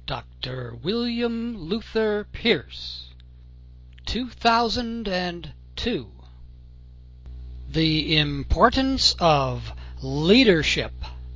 Dr. William Luther Pierce, 2002. The Importance of Leadership.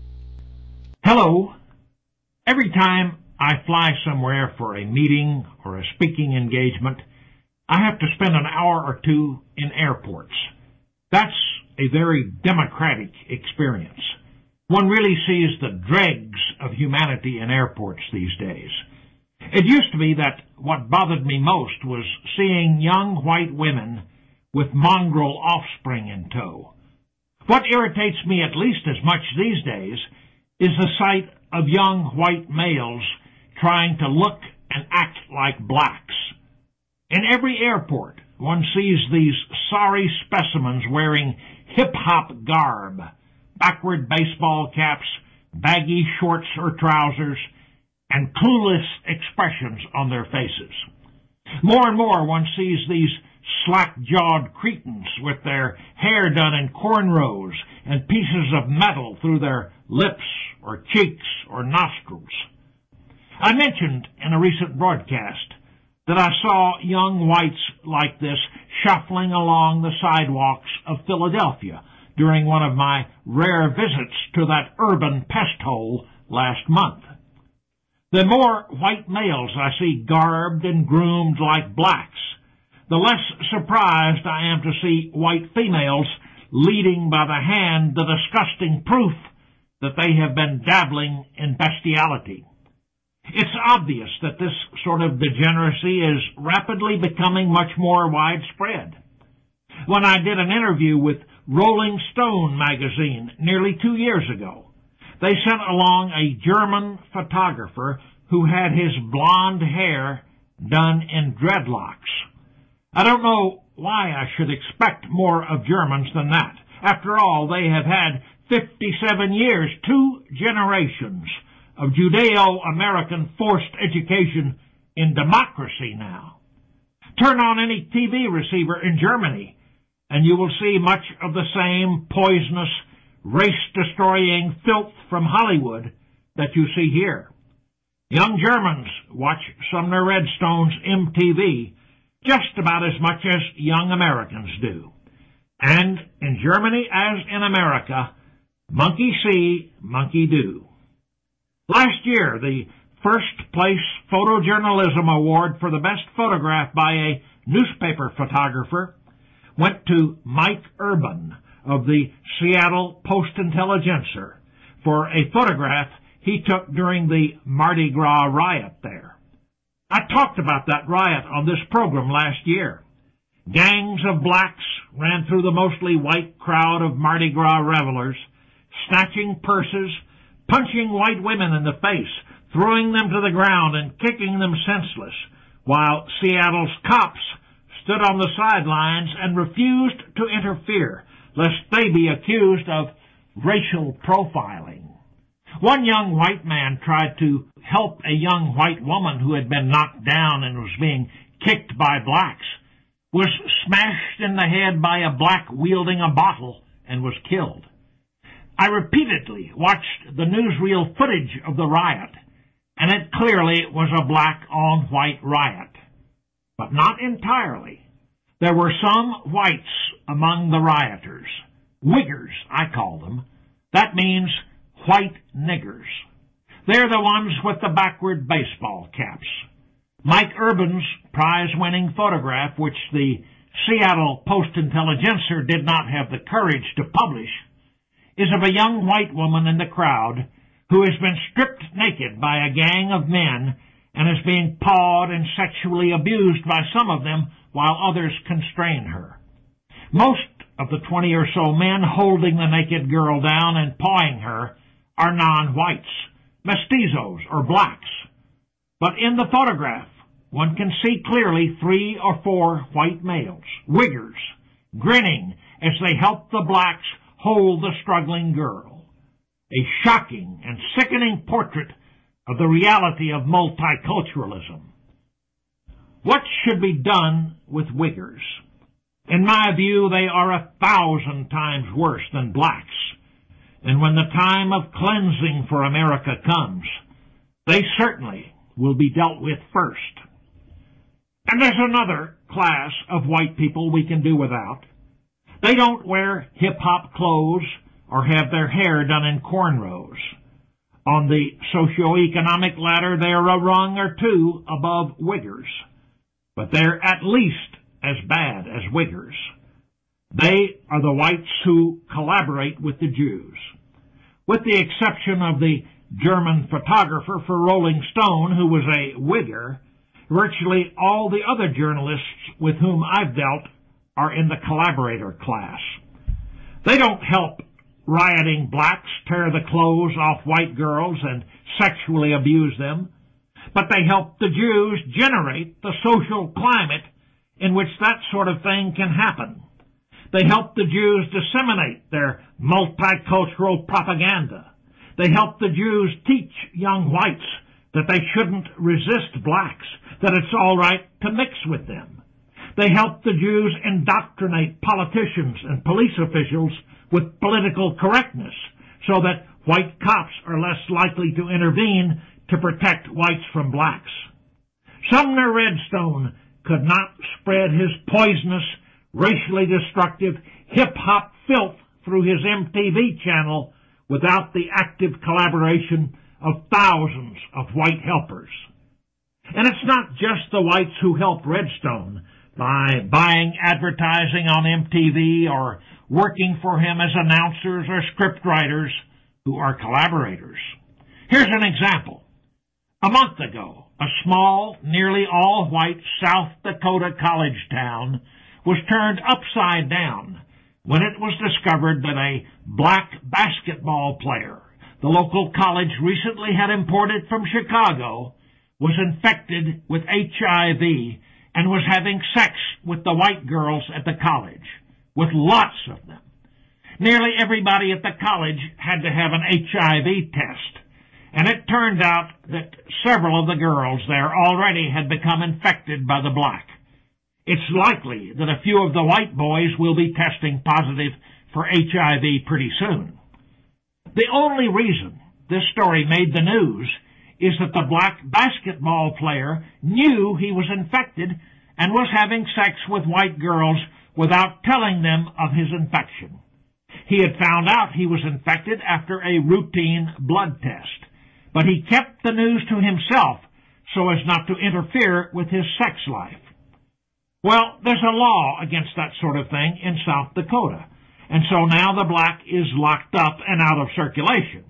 Hello. Every time I fly somewhere for a meeting or a speaking engagement, I have to spend an hour or two in airports. That's a very democratic experience. One really sees the dregs of humanity in airports these days. It used to be that what bothered me most was seeing young white women with mongrel offspring in tow. What irritates me at least as much these days is the sight of young white males trying to look and act like blacks. In every airport, one sees these sorry specimens wearing hip-hop garb, backward baseball caps, baggy shorts or trousers, and clueless expressions on their faces. More and more one sees these slack-jawed cretins with their hair done in cornrows and pieces of metal through their lips or cheeks or nostrils. I mentioned in a recent broadcast that I saw young whites like this shuffling along the sidewalks of Philadelphia during one of my rare visits to that urban pest hole last month. The more white males I see garbed and groomed like blacks, the less surprised I am to see white females leading by the hand the disgusting proof that they have been dabbling in bestiality. It's obvious that this sort of degeneracy is rapidly becoming much more widespread. When I did an interview with Rolling Stone magazine nearly 2 years ago, they sent along a German photographer who had his blonde hair done in dreadlocks. I don't know why I should expect more of Germans than that. After all, they have had 57 years, 2 generations of Judeo-American forced education in democracy now. Turn on any TV receiver in Germany, and you will see much of the same poisonous, race-destroying filth from Hollywood that you see here. Young Germans watch Sumner Redstone's MTV just about as much as young Americans do. And in Germany, as in America, monkey see, monkey do. Last year, the first place photojournalism award for the best photograph by a newspaper photographer went to Mike Urban of the Seattle Post-Intelligencer for a photograph he took during the Mardi Gras riot there. I talked about that riot on this program last year. Gangs of blacks ran through the mostly white crowd of Mardi Gras revelers, snatching purses, punching white women in the face, throwing them to the ground and kicking them senseless, while Seattle's cops stood on the sidelines and refused to interfere, lest they be accused of racial profiling. One young white man tried to help a young white woman who had been knocked down and was being kicked by blacks, was smashed in the head by a black wielding a bottle, and was killed. I repeatedly watched the newsreel footage of the riot, and it clearly was a black-on-white riot. But not entirely. There were some whites among the rioters. Wiggers, I call them. That means white niggers. They're the ones with the backward baseball caps. Mike Urban's prize-winning photograph, which the Seattle Post-Intelligencer did not have the courage to publish, is of a young white woman in the crowd who has been stripped naked by a gang of men and is being pawed and sexually abused by some of them while others constrain her. Most of the 20 or so men holding the naked girl down and pawing her are non-whites, mestizos or blacks. But in the photograph, one can see clearly 3 or 4 white males, wiggers, grinning as they help the blacks hold the struggling girl. A shocking and sickening portrait of the reality of multiculturalism. What should be done with wiggers? In my view, they are 1,000 times worse than blacks. And when the time of cleansing for America comes, they certainly will be dealt with first. And there's another class of white people we can do without. They don't wear hip-hop clothes or have their hair done in cornrows. On the socioeconomic ladder, they're a rung or two above Wiggers, but they're at least as bad as Wiggers. They are the whites who collaborate with the Jews. With the exception of the German photographer for Rolling Stone, who was a Wigger, virtually all the other journalists with whom I've dealt are in the collaborator class. They don't help rioting blacks tear the clothes off white girls and sexually abuse them, but they help the Jews generate the social climate in which that sort of thing can happen. They help the Jews disseminate their multicultural propaganda. They help the Jews teach young whites that they shouldn't resist blacks, that it's all right to mix with them. They help the Jews indoctrinate politicians and police officials with political correctness so that white cops are less likely to intervene to protect whites from blacks. Sumner Redstone could not spread his poisonous, racially destructive hip-hop filth through his MTV channel without the active collaboration of thousands of white helpers. And it's not just the whites who help Redstone by buying advertising on MTV or working for him as announcers or scriptwriters who are collaborators. Here's an example. A month ago, a small, nearly all-white South Dakota college town was turned upside down when it was discovered that a black basketball player the local college recently had imported from Chicago was infected with HIV and was having sex with the white girls at the college, with lots of them. Nearly everybody at the college had to have an HIV test, and it turned out that several of the girls there already had become infected by the black. It's likely that a few of the white boys will be testing positive for HIV pretty soon. The only reason this story made the news is that the black basketball player knew he was infected and was having sex with white girls without telling them of his infection. He had found out he was infected after a routine blood test, but he kept the news to himself so as not to interfere with his sex life. Well, there's a law against that sort of thing in South Dakota, and so now the black is locked up and out of circulation.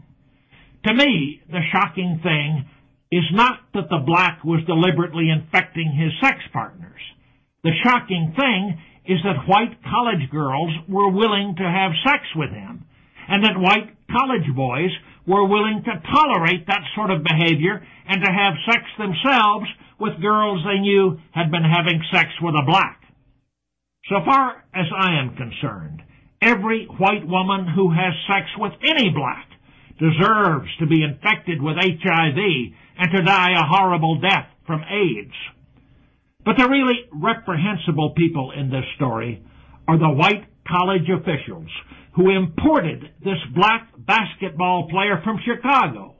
To me, the shocking thing is not that the black was deliberately infecting his sex partners. The shocking thing is that white college girls were willing to have sex with him, and that white college boys were willing to tolerate that sort of behavior and to have sex themselves with girls they knew had been having sex with a black. So far as I am concerned, every white woman who has sex with any black deserves to be infected with HIV and to die a horrible death from AIDS. But the really reprehensible people in this story are the white college officials who imported this black basketball player from Chicago.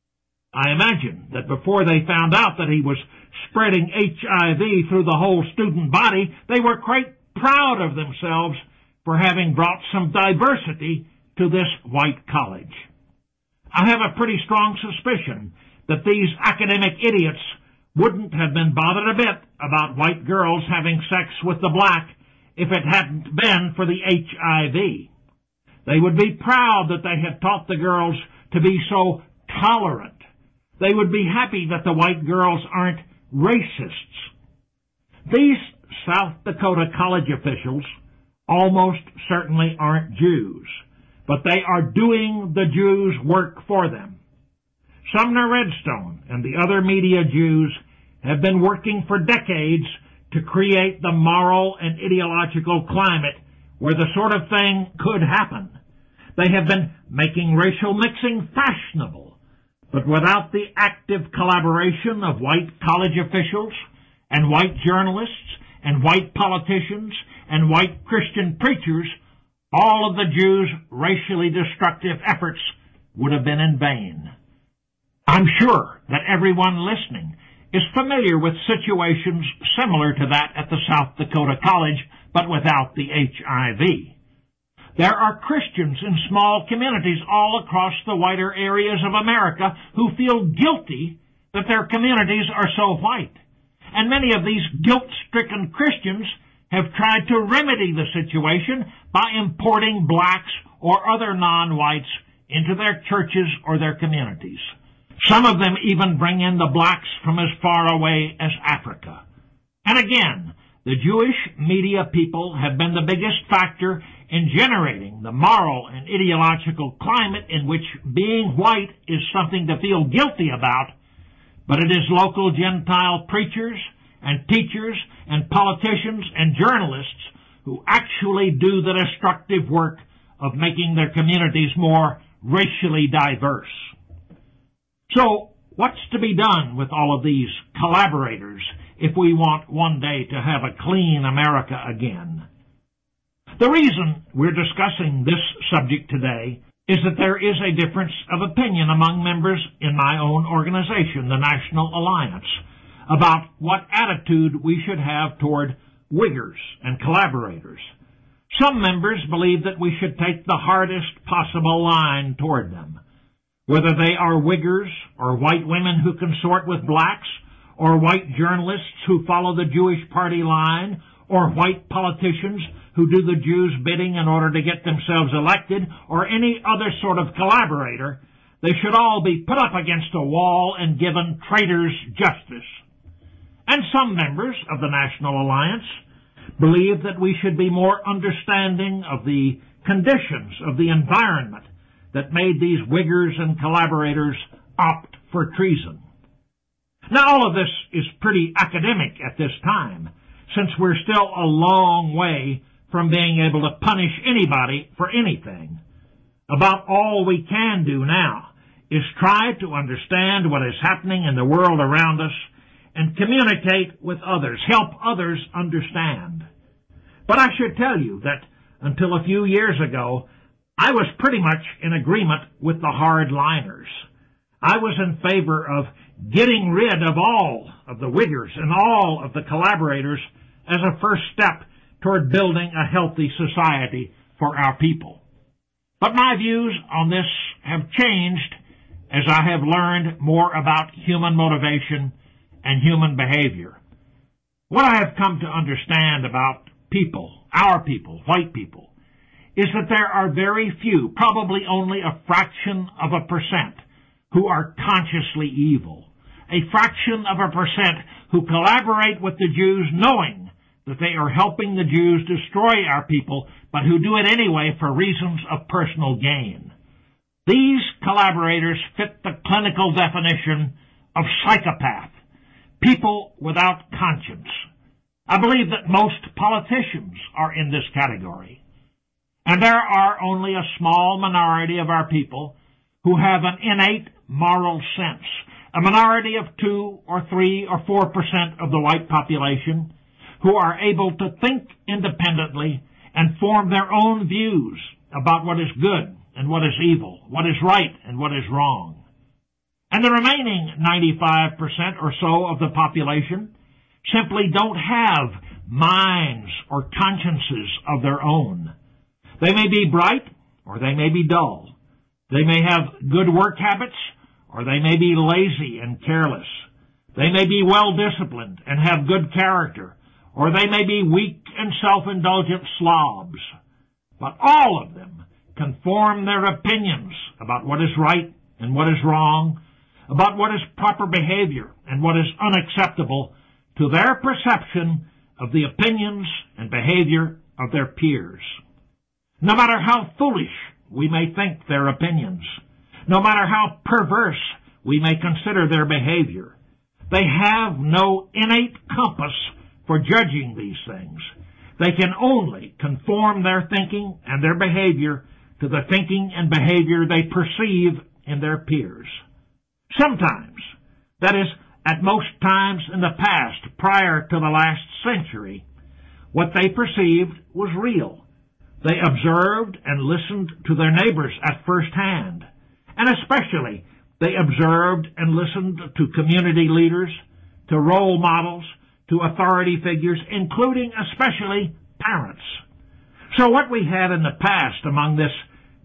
I imagine that before they found out that he was spreading HIV through the whole student body, they were quite proud of themselves for having brought some diversity to this white college. I have a pretty strong suspicion that these academic idiots wouldn't have been bothered a bit about white girls having sex with the black if it hadn't been for the HIV. They would be proud that they had taught the girls to be so tolerant. They would be happy that the white girls aren't racists. These South Dakota college officials almost certainly aren't Jews, but they are doing the Jews' work for them. Sumner Redstone and the other media Jews have been working for decades to create the moral and ideological climate where the sort of thing could happen. They have been making racial mixing fashionable, but without the active collaboration of white college officials and white journalists and white politicians and white Christian preachers, all of the Jews' racially destructive efforts would have been in vain. I'm sure that everyone listening is familiar with situations similar to that at the South Dakota College, but without the HIV. There are Christians in small communities all across the wider areas of America who feel guilty that their communities are so white. And many of these guilt-stricken Christians have tried to remedy the situation by importing blacks or other non-whites into their churches or their communities. Some of them even bring in the blacks from as far away as Africa. And again, the Jewish media people have been the biggest factor in generating the moral and ideological climate in which being white is something to feel guilty about, but it is local Gentile preachers and teachers and politicians and journalists who actually do the destructive work of making their communities more racially diverse. So, what's to be done with all of these collaborators if we want one day to have a clean America again? The reason we're discussing this subject today is that there is a difference of opinion among members in my own organization, the National Alliance, about what attitude we should have toward Wiggers and collaborators. Some members believe that we should take the hardest possible line toward them. Whether they are Wiggers or white women who consort with blacks or white journalists who follow the Jewish party line or white politicians who do the Jews' bidding in order to get themselves elected or any other sort of collaborator, they should all be put up against a wall and given traitors' justice. And some members of the National Alliance believe that we should be more understanding of the conditions of the environment that made these Wiggers and collaborators opt for treason. Now, all of this is pretty academic at this time, since we're still a long way from being able to punish anybody for anything. About all we can do now is try to understand what is happening in the world around us and communicate with others, help others understand. But I should tell you that until a few years ago, I was pretty much in agreement with the hardliners. I was in favor of getting rid of all of the Wiggers and all of the collaborators as a first step toward building a healthy society for our people. But my views on this have changed as I have learned more about human motivation and human behavior. What I have come to understand about people, our people, white people, is that there are very few, probably only a fraction of a percent, who are consciously evil. A fraction of a percent who collaborate with the Jews knowing that they are helping the Jews destroy our people, but who do it anyway for reasons of personal gain. These collaborators fit the clinical definition of psychopath, people without conscience. I believe that most politicians are in this category. And there are only a small minority of our people who have an innate moral sense, a minority of 2 or 3 or 4% of the white population who are able to think independently and form their own views about what is good and what is evil, what is right and what is wrong. And the remaining 95% or so of the population simply don't have minds or consciences of their own. They may be bright or they may be dull. They may have good work habits or they may be lazy and careless. They may be well-disciplined and have good character, or they may be weak and self-indulgent slobs. But all of them can form their opinions about what is right and what is wrong, about what is proper behavior and what is unacceptable to their perception of the opinions and behavior of their peers. No matter how foolish we may think their opinions, no matter how perverse we may consider their behavior, they have no innate compass for judging these things. They can only conform their thinking and their behavior to the thinking and behavior they perceive in their peers. Sometimes, that is, at most times in the past, prior to the last century, what they perceived was real. They observed and listened to their neighbors at first hand, and especially they observed and listened to community leaders, to role models, to authority figures, including especially parents. So what we had in the past among this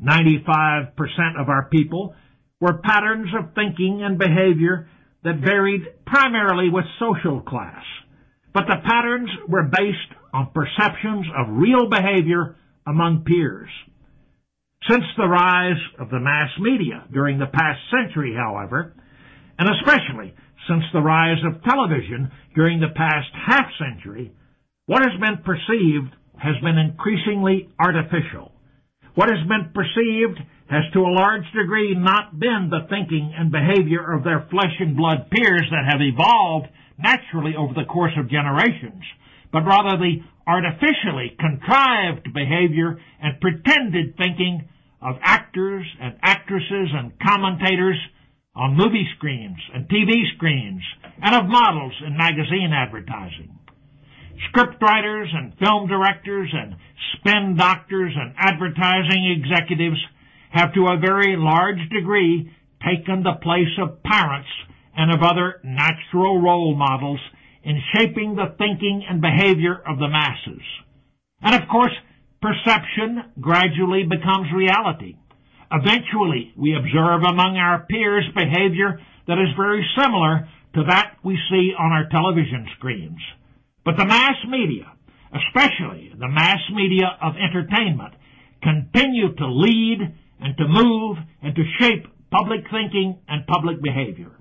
95% of our people were patterns of thinking and behavior that varied primarily with social class. But the patterns were based on perceptions of real behavior among peers. Since the rise of the mass media during the past century, however, and especially since the rise of television during the past half-century, what has been perceived has been increasingly artificial. What has been perceived has to a large degree not been the thinking and behavior of their flesh and blood peers that have evolved naturally over the course of generations, but rather the artificially contrived behavior and pretended thinking of actors and actresses and commentators on movie screens and TV screens, and of models in magazine advertising. Scriptwriters and film directors and spin doctors and advertising executives have to a very large degree taken the place of parents and of other natural role models in shaping the thinking and behavior of the masses. And of course, perception gradually becomes reality. Eventually, we observe among our peers behavior that is very similar to that we see on our television screens. But the mass media, especially the mass media of entertainment, continue to lead and to move and to shape public thinking and public behavior.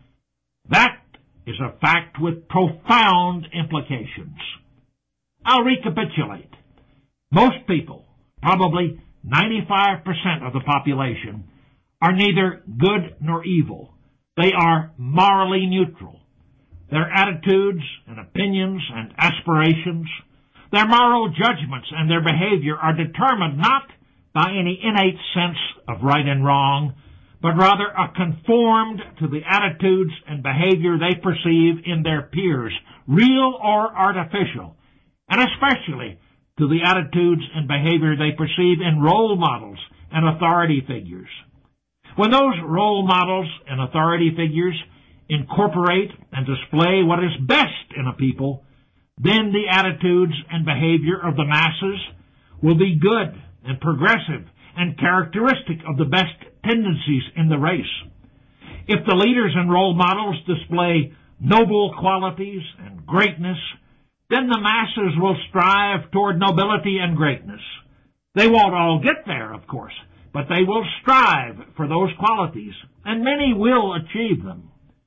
That is a fact with profound implications. I'll recapitulate. Most people, probably 95% of the population, are neither good nor evil. They are morally neutral. Their attitudes and opinions and aspirations, their moral judgments and their behavior are determined not by any innate sense of right and wrong, but rather are conformed to the attitudes and behavior they perceive in their peers, real or artificial, and especially to the attitudes and behavior they perceive in role models and authority figures. When those role models and authority figures incorporate and display what is best in a people, then the attitudes and behavior of the masses will be good and progressive and characteristic of the best tendencies in the race. If the leaders and role models display noble qualities and greatness, then the masses will strive toward nobility and greatness. They won't all get there, of course, but they will strive for those qualities, and many will achieve them.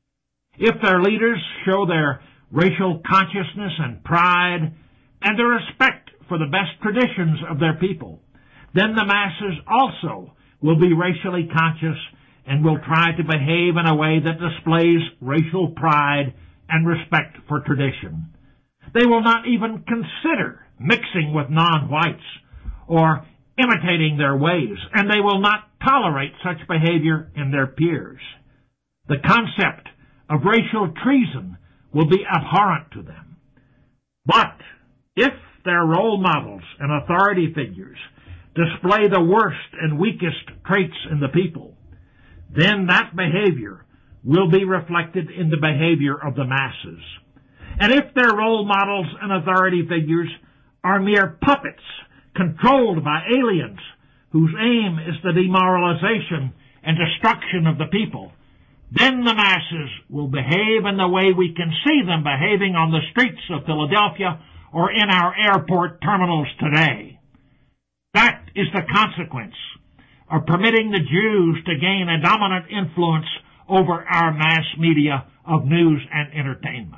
If their leaders show their racial consciousness and pride and their respect for the best traditions of their people, then the masses also will be racially conscious and will try to behave in a way that displays racial pride and respect for tradition. They will not even consider mixing with non-whites or imitating their ways, and they will not tolerate such behavior in their peers. The concept of racial treason will be abhorrent to them. But if their role models and authority figures display the worst and weakest traits in the people, then that behavior will be reflected in the behavior of the masses. And if their role models and authority figures are mere puppets controlled by aliens whose aim is the demoralization and destruction of the people, then the masses will behave in the way we can see them behaving on the streets of Philadelphia or in our airport terminals today. That is the consequence of permitting the Jews to gain a dominant influence over our mass media of news and entertainment.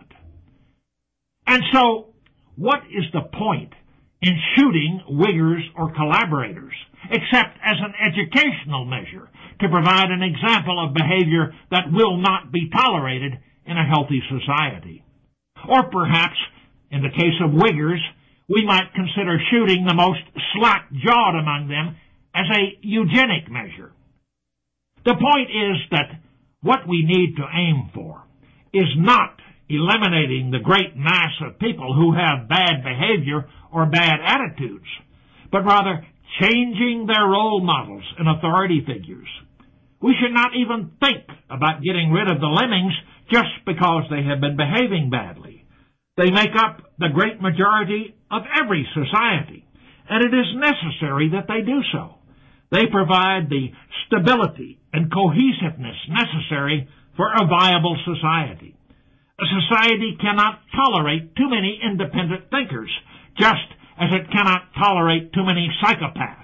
And so, what is the point in shooting Wiggers or collaborators, except as an educational measure to provide an example of behavior that will not be tolerated in a healthy society? Or perhaps, in the case of Wiggers, we might consider shooting the most slack-jawed among them as a eugenic measure. The point is that what we need to aim for is not eliminating the great mass of people who have bad behavior or bad attitudes, but rather changing their role models and authority figures. We should not even think about getting rid of the lemmings just because they have been behaving badly. They make up the great majority of every society, and it is necessary that they do so. They provide the stability and cohesiveness necessary for a viable society. A society cannot tolerate too many independent thinkers, just as it cannot tolerate too many psychopaths.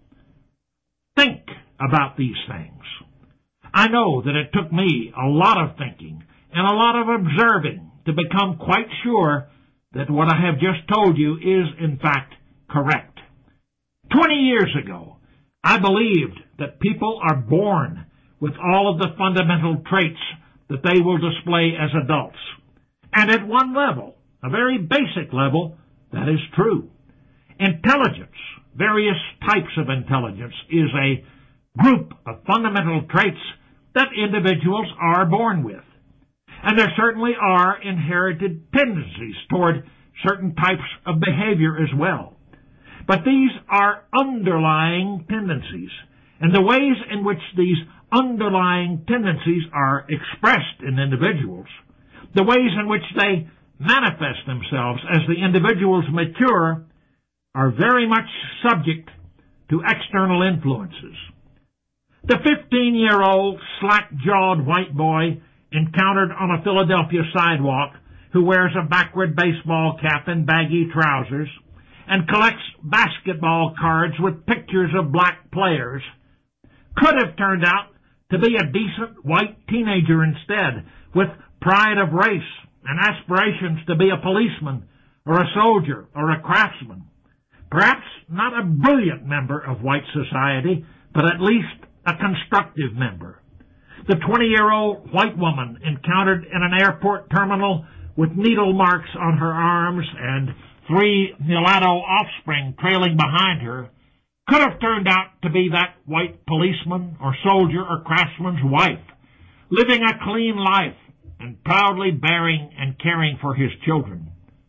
Think about these things. I know that it took me a lot of thinking and a lot of observing to become quite sure that what I have just told you is, in fact, correct. 20 years ago, I believed that people are born with all of the fundamental traits that they will display as adults. And at one level, a very basic level, that is true. Intelligence, various types of intelligence, is a group of fundamental traits that individuals are born with. And there certainly are inherited tendencies toward certain types of behavior as well. But these are underlying tendencies, and the ways in which these underlying tendencies are expressed in individuals, the ways in which they manifest themselves as the individuals mature, are very much subject to external influences. The 15-year-old slack-jawed white boy encountered on a Philadelphia sidewalk who wears a backward baseball cap and baggy trousers and collects basketball cards with pictures of black players could have turned out to be a decent white teenager instead, with pride of race and aspirations to be a policeman or a soldier or a craftsman. Perhaps not a brilliant member of white society, but at least a constructive member. The 20-year-old white woman encountered in an airport terminal with needle marks on her arms and 3 mulatto offspring trailing behind her could have turned out to be that white policeman or soldier or craftsman's wife, living a clean life and proudly bearing and caring for his children.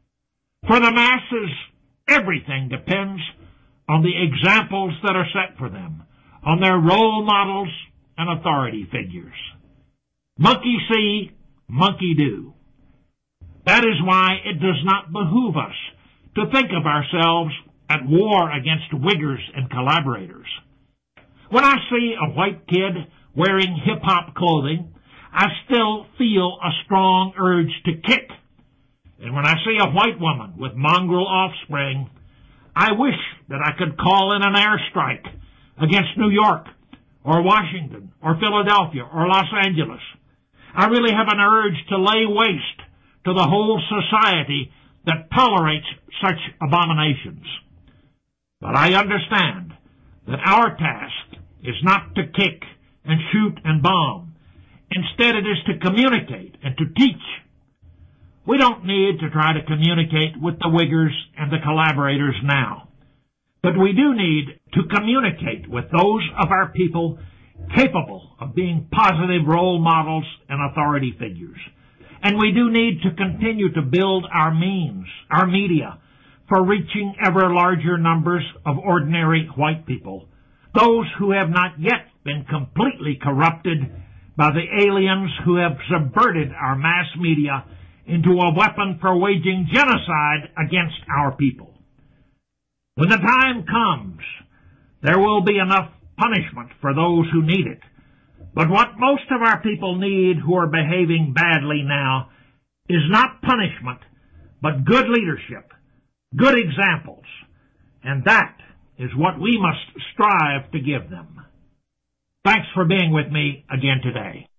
For the masses, everything depends on the examples that are set for them, on their role models and authority figures. Monkey see, monkey do. That is why it does not behoove us to think of ourselves at war against Wiggers and collaborators. When I see a white kid wearing hip-hop clothing, I still feel a strong urge to kick. And when I see a white woman with mongrel offspring, I wish that I could call in an airstrike against New York or Washington or Philadelphia or Los Angeles. I really have an urge to lay waste to the whole society that tolerates such abominations. But I understand that our task is not to kick and shoot and bomb. Instead, it is to communicate and to teach. We don't need to try to communicate with the Wiggers and the collaborators now. But we do need to communicate with those of our people capable of being positive role models and authority figures. And we do need to continue to build our means, our media, for reaching ever larger numbers of ordinary white people, those who have not yet been completely corrupted by the aliens who have subverted our mass media into a weapon for waging genocide against our people. When the time comes, there will be enough punishment for those who need it. But what most of our people need who are behaving badly now is not punishment, but good leadership, good examples, and that is what we must strive to give them. Thanks for being with me again today.